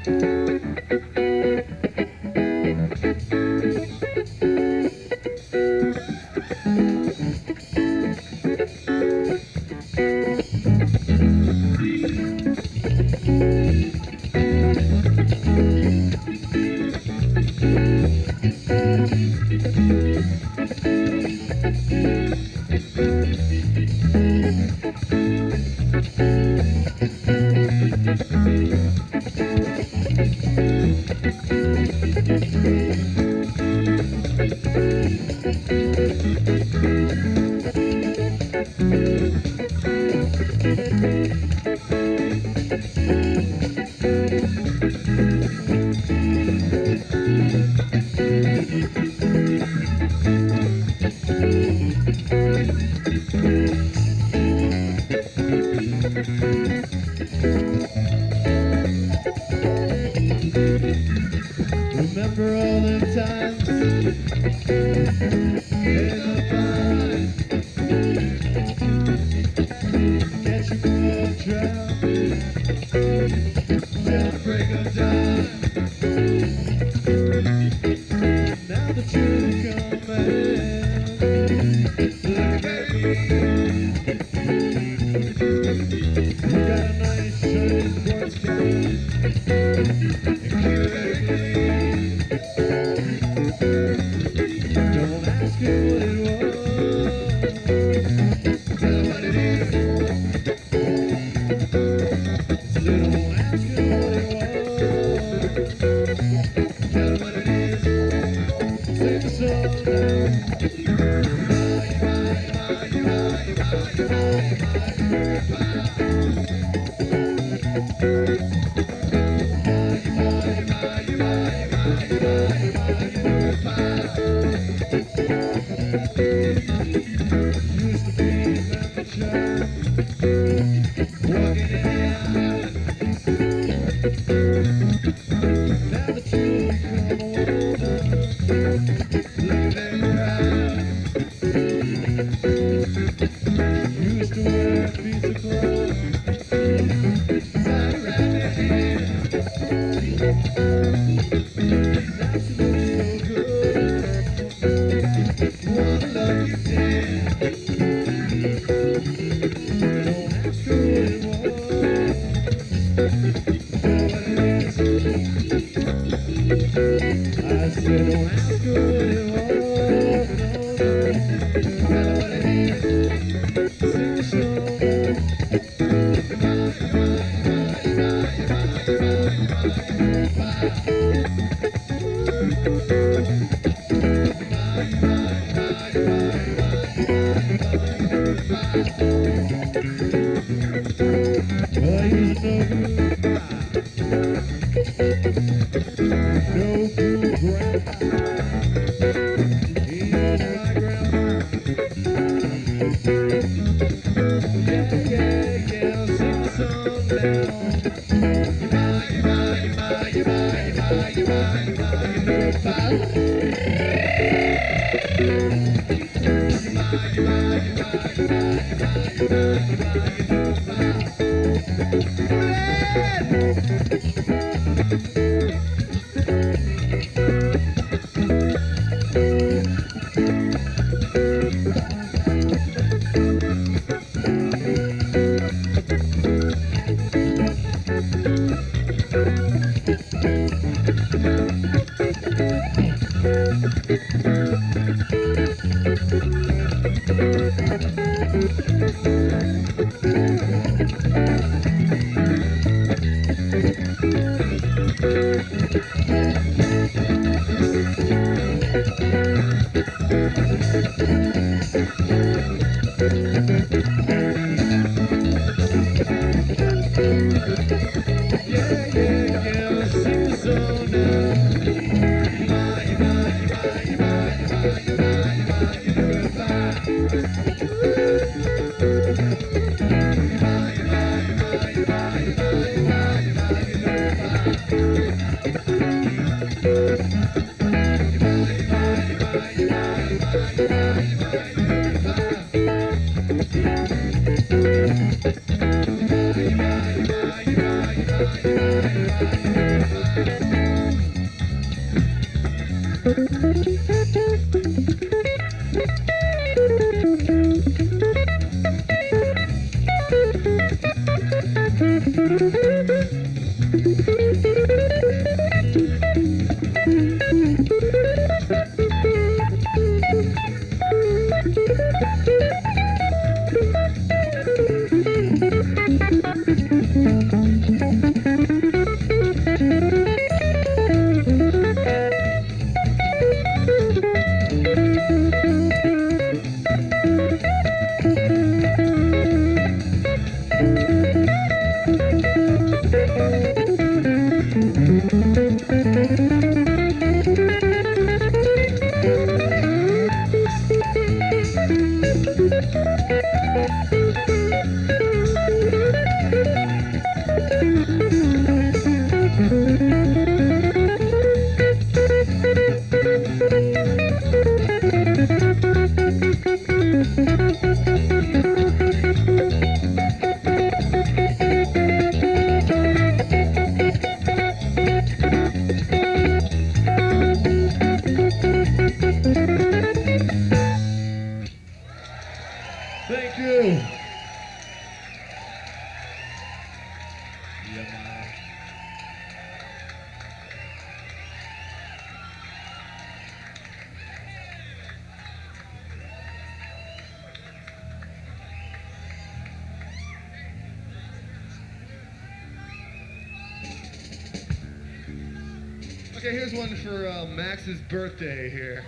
Remember all the times in the fire, catching you on trail, till the break of dawn. Now that you've come in, look at me. You got a nice shiny sports car, and keep it clean. Don't ask her what it was, tell her what it is. So don't ask her what it was, tell her what it is. Sing a song now. Used to be amateur, walking in the eye. Now that you've become a woman, look at her. Used to wear a piece of cloth tied around your head. Now she looks so good, wanna love you dead. Don't ask her what it was, tell her what it is. I said don't ask her what it was, no, tell her what it is. Sing a song. Well, he's no good grandpa. He's my grandma. Yeah, sing a song now. Bye. Thank you. Yeah, man. Okay, here's one for Max's birthday here.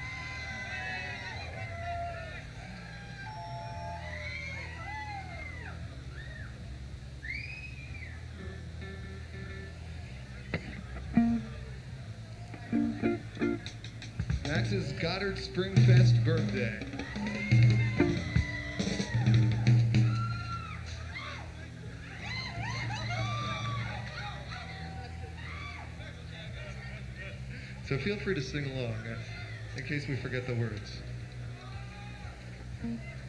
Max's Goddard Springfest birthday. So feel free to sing along in case we forget the words.